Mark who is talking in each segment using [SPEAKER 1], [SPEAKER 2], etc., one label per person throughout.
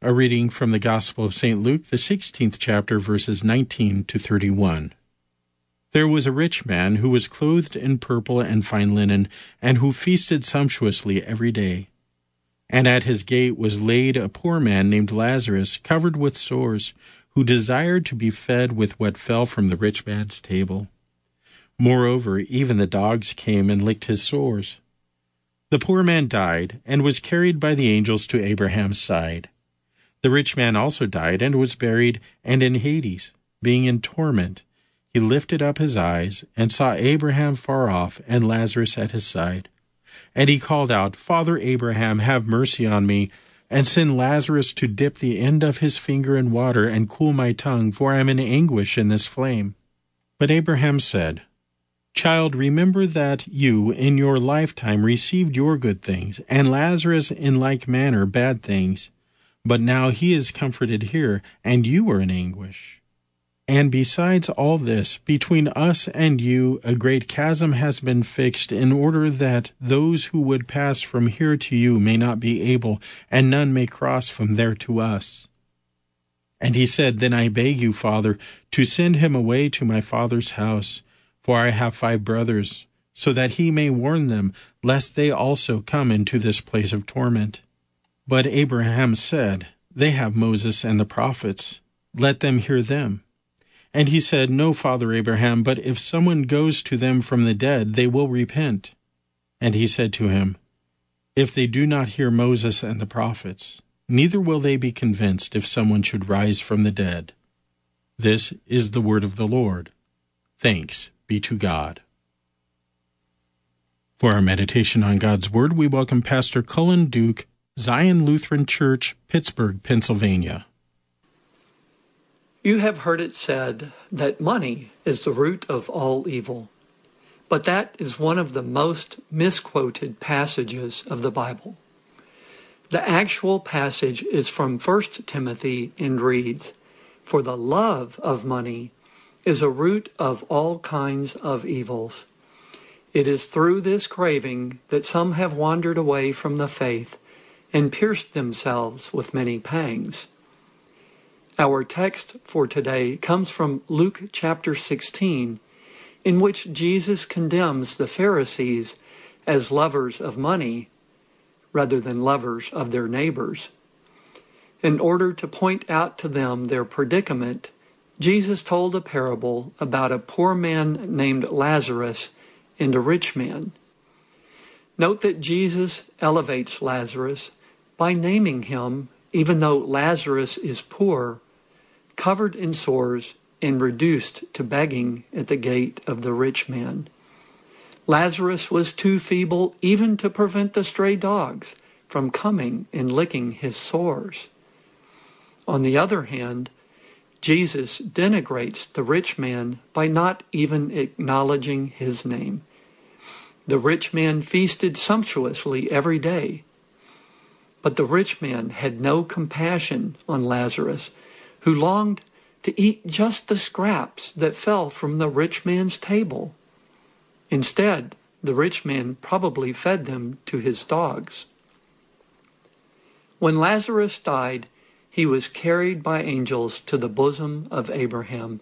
[SPEAKER 1] A reading from the Gospel of St. Luke, the 16th chapter, verses 19 to 31. There was a rich man who was clothed in purple and fine linen, and who feasted sumptuously every day. And at his gate was laid a poor man named Lazarus, covered with sores, who desired to be fed with what fell from the rich man's table. Moreover, even the dogs came and licked his sores. The poor man died, and was carried by the angels to Abraham's side. The rich man also died and was buried, and in Hades, being in torment, he lifted up his eyes and saw Abraham far off and Lazarus at his side. And he called out, Father Abraham, have mercy on me, and send Lazarus to dip the end of his finger in water and cool my tongue, for I am in anguish in this flame. But Abraham said, Child, remember that you in your lifetime received your good things, and Lazarus in like manner bad things. But now he is comforted here, and you are in anguish. And besides all this, between us and you a great chasm has been fixed, in order that those who would pass from here to you may not be able, and none may cross from there to us. And he said, Then I beg you, Father, to send him away to my father's house, for I have 5 brothers, so that he may warn them, lest they also come into this place of torment. But Abraham said, They have Moses and the prophets. Let them hear them. And he said, No, Father Abraham, but if someone goes to them from the dead, they will repent. And he said to him, If they do not hear Moses and the prophets, neither will they be convinced if someone should rise from the dead. This is the word of the Lord. Thanks be to God. For our meditation on God's Word, we welcome Pastor Cullen Duke, Zion Lutheran Church, Pittsburgh, Pennsylvania.
[SPEAKER 2] You have heard it said that money is the root of all evil, but that is one of the most misquoted passages of the Bible. The actual passage is from 1 Timothy and reads, For the love of money is a root of all kinds of evils. It is through this craving that some have wandered away from the faith and pierced themselves with many pangs. Our text for today comes from Luke chapter 16, in which Jesus condemns the Pharisees as lovers of money rather than lovers of their neighbors. In order to point out to them their predicament, Jesus told a parable about a poor man named Lazarus and a rich man. Note that Jesus elevates Lazarus by naming him, even though Lazarus is poor, covered in sores, and reduced to begging at the gate of the rich man. Lazarus was too feeble even to prevent the stray dogs from coming and licking his sores. On the other hand, Jesus denigrates the rich man by not even acknowledging his name. The rich man feasted sumptuously every day, but the rich man had no compassion on Lazarus, who longed to eat just the scraps that fell from the rich man's table. Instead, the rich man probably fed them to his dogs. When Lazarus died, he was carried by angels to the bosom of Abraham.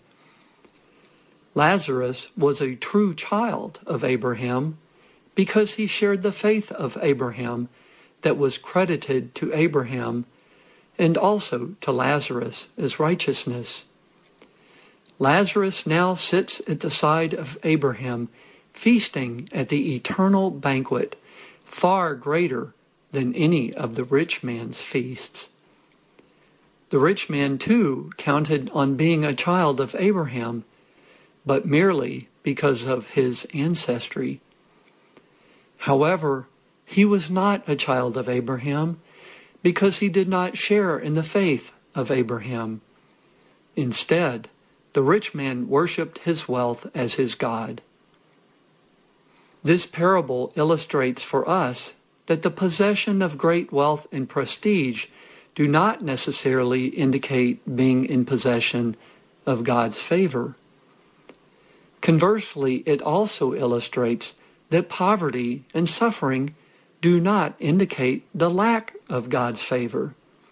[SPEAKER 2] Lazarus was a true child of Abraham because he shared the faith of Abraham that was credited to Abraham and also to Lazarus as righteousness. Lazarus now sits at the side of Abraham, feasting at the eternal banquet, far greater than any of the rich man's feasts. The rich man, too, counted on being a child of Abraham, but merely because of his ancestry. However, he was not a child of Abraham because he did not share in the faith of Abraham. Instead, the rich man worshipped his wealth as his God. This parable illustrates for us that the possession of great wealth and prestige do not necessarily indicate being in possession of God's favor. Conversely, it also illustrates that poverty and suffering do not indicate the lack of God's favor.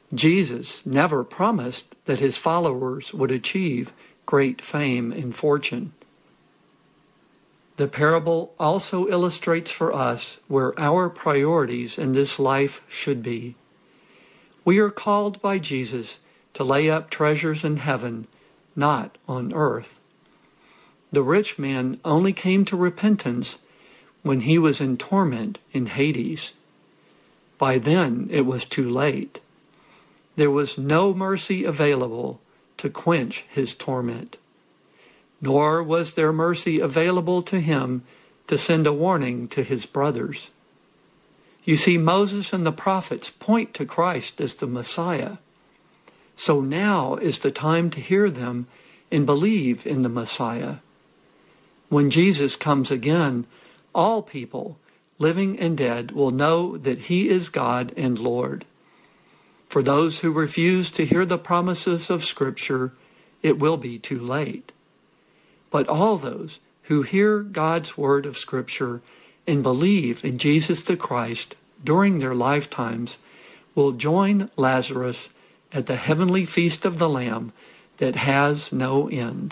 [SPEAKER 2] Jesus never promised that his followers would achieve great fame and fortune. The parable also illustrates for us where our priorities in this life should be. We are called by Jesus to lay up treasures in heaven, not on earth. The rich man only came to repentance when he was in torment in Hades. By then it was too late. There was no mercy available to quench his torment, nor was there mercy available to him to send a warning to his brothers. You see, Moses and the prophets point to Christ as the Messiah. So now is the time to hear them and believe in the Messiah. When Jesus comes again, all people, living and dead, will know that he is God and Lord. For those who refuse to hear the promises of Scripture, it will be too late. But all those who hear God's word of Scripture and believe in Jesus the Christ during their lifetimes will join Lazarus at the heavenly feast of the Lamb that has no end.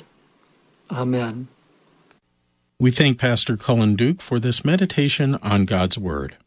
[SPEAKER 2] Amen.
[SPEAKER 1] We thank Pastor Cullen Duke for this meditation on God's Word.